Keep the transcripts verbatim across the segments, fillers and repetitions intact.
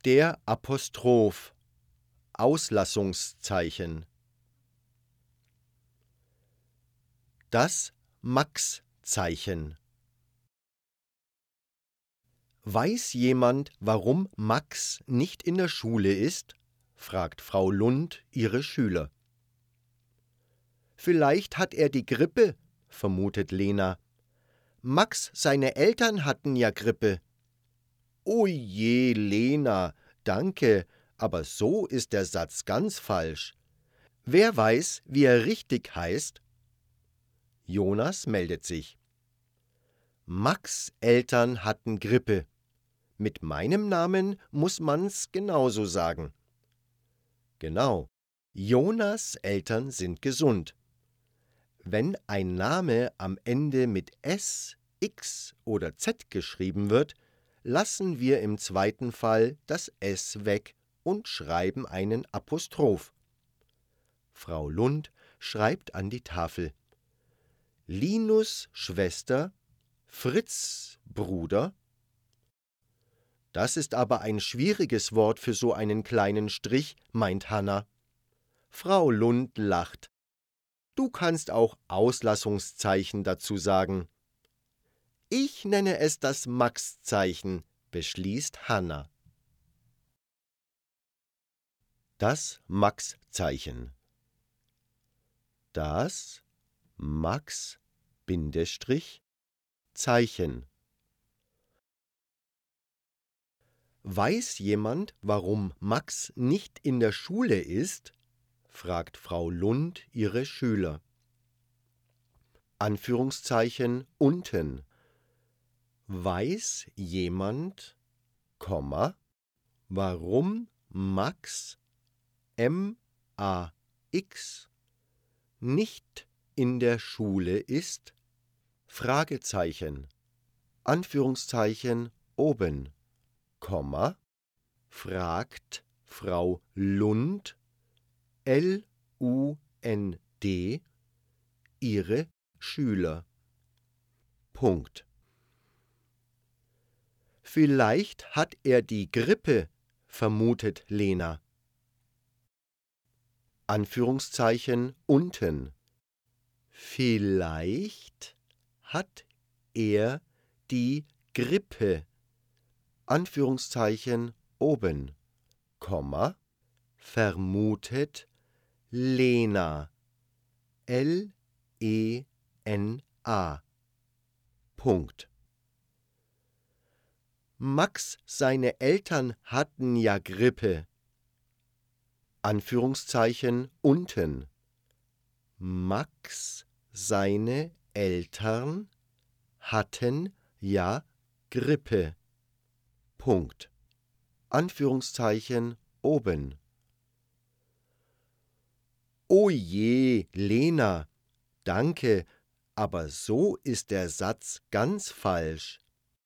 Der Apostroph, Auslassungszeichen. Das Max-Zeichen. Weiß jemand, warum Max nicht in der Schule ist? Fragt Frau Lund ihre Schüler. Vielleicht hat er die Grippe, vermutet Lena. Max, seine Eltern hatten ja Grippe. O je, Lena, danke, aber so ist der Satz ganz falsch. Wer weiß, wie er richtig heißt? Jonas meldet sich. Max' Eltern hatten Grippe. Mit meinem Namen muss man's genauso sagen. Genau, Jonas' Eltern sind gesund. Wenn ein Name am Ende mit S, X oder Z geschrieben wird, lassen wir im zweiten Fall das S weg und schreiben einen Apostroph. Frau Lund schreibt an die Tafel. Linus Schwester, Fritz Bruder. Das ist aber ein schwieriges Wort für so einen kleinen Strich, meint Hanna. Frau Lund lacht. Du kannst auch Auslassungszeichen dazu sagen. Ich nenne es das Max-Zeichen, beschließt Hanna. Das Max-Zeichen. Das Max-Zeichen. Weiß jemand, warum Max nicht in der Schule ist? Fragt Frau Lund ihre Schüler. Anführungszeichen unten. Weiß jemand, Komma, warum Max M A X nicht in der Schule ist? Fragezeichen. Anführungszeichen oben. Komma, fragt Frau Lund, L U N D, ihre Schüler. Punkt. Vielleicht hat er die Grippe, vermutet Lena. Anführungszeichen unten. Vielleicht hat er die Grippe. Anführungszeichen oben. Komma, vermutet Lena. L E N A. Punkt. Max, seine Eltern hatten ja Grippe. Anführungszeichen unten. Max, seine Eltern hatten ja Grippe. Punkt. Anführungszeichen oben. O je, Lena, danke, aber so ist der Satz ganz falsch.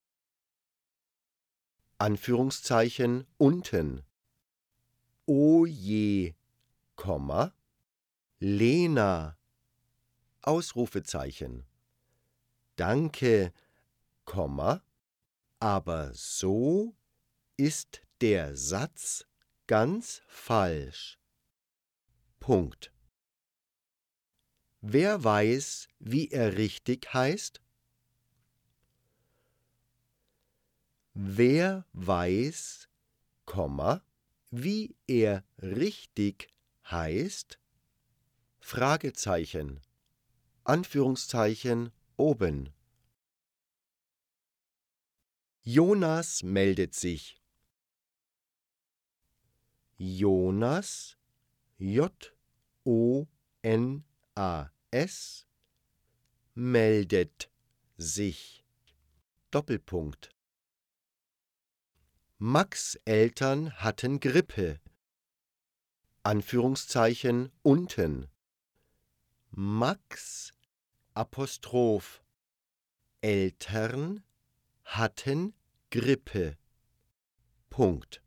Anführungszeichen unten. O je, Komma, Lena, Ausrufezeichen. Danke, Komma, aber so ist der Satz ganz falsch. Punkt. Wer weiß, wie er richtig heißt? Wer weiß, Komma, wie er richtig heißt? Fragezeichen. Anführungszeichen oben. Jonas meldet sich. Jonas, J O N A S, meldet sich. Doppelpunkt. Max' Eltern hatten Grippe. Anführungszeichen unten. Max' Apostroph. Eltern hatten Grippe. Punkt.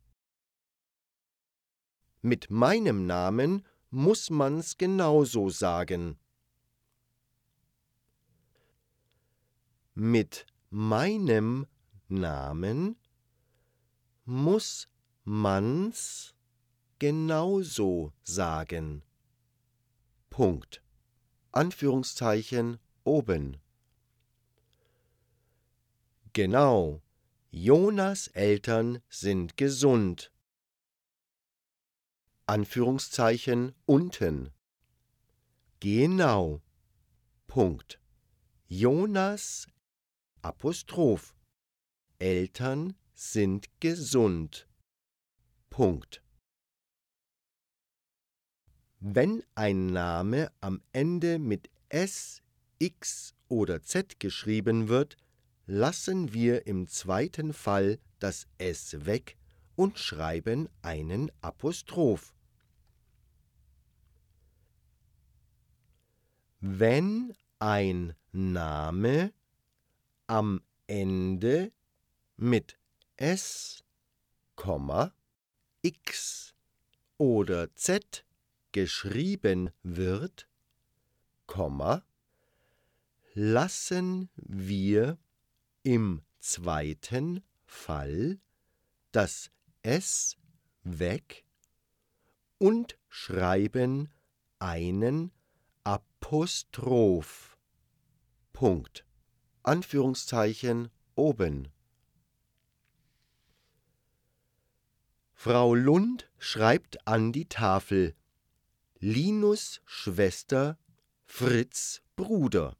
Mit meinem Namen muss man's genauso sagen. Mit meinem Namen muss man's genauso sagen. Punkt. Anführungszeichen oben. Genau, Jonas Eltern sind gesund. Anführungszeichen unten. Genau. Punkt. Jonas Apostroph. Eltern sind gesund. Punkt. Wenn ein Name am Ende mit S, X oder Z geschrieben wird, lassen wir im zweiten Fall das S weg und schreiben einen Apostroph. Wenn ein Name am Ende mit S, X oder Z geschrieben wird, lassen wir im zweiten Fall das S weg und schreiben einen Apostroph. Punkt. Anführungszeichen oben. Frau Lund schreibt an die Tafel: Linus Schwester, Fritz Bruder.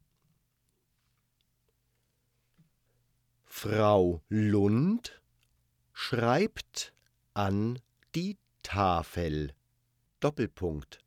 Frau Lund schreibt an die Tafel. Doppelpunkt.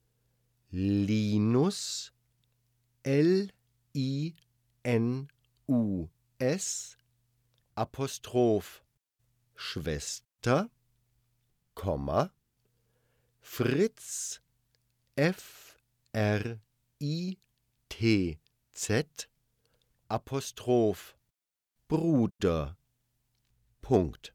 Linus, L I N U S, Apostroph, Schwester, Komma, Fritz, F R I T Z, Apostroph, Bruder. Punkt.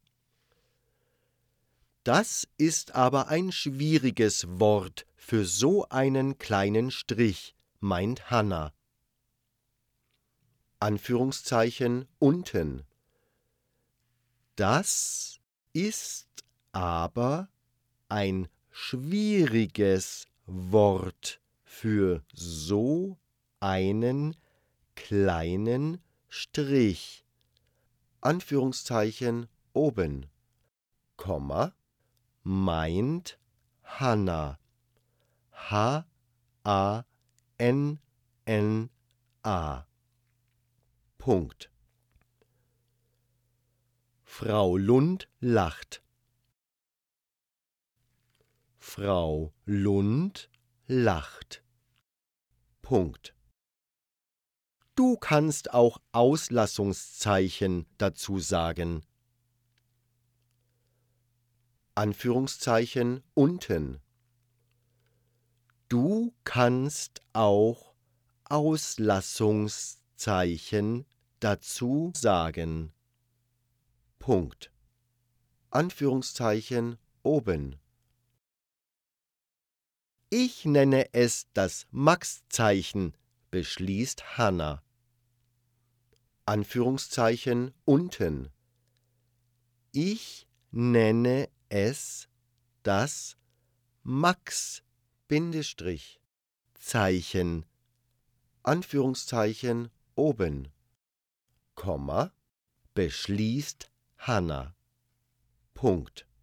Das ist aber ein schwieriges Wort für so einen kleinen Strich, meint Hanna. Anführungszeichen unten. Das ist aber ein schwieriges Wort für so einen kleinen Strich. Anführungszeichen oben. Komma, meint Hanna. H A N N A. Punkt. Frau Lund lacht. Frau Lund lacht. Punkt. Du kannst auch Auslassungszeichen dazu sagen. Anführungszeichen unten. Du kannst auch Auslassungszeichen dazu sagen. Punkt. Anführungszeichen oben. Ich nenne es das Max-Zeichen, beschließt Hanna. Anführungszeichen unten. Ich nenne es das Max-Zeichen, Anführungszeichen oben, Komma, beschließt Hanna. Punkt.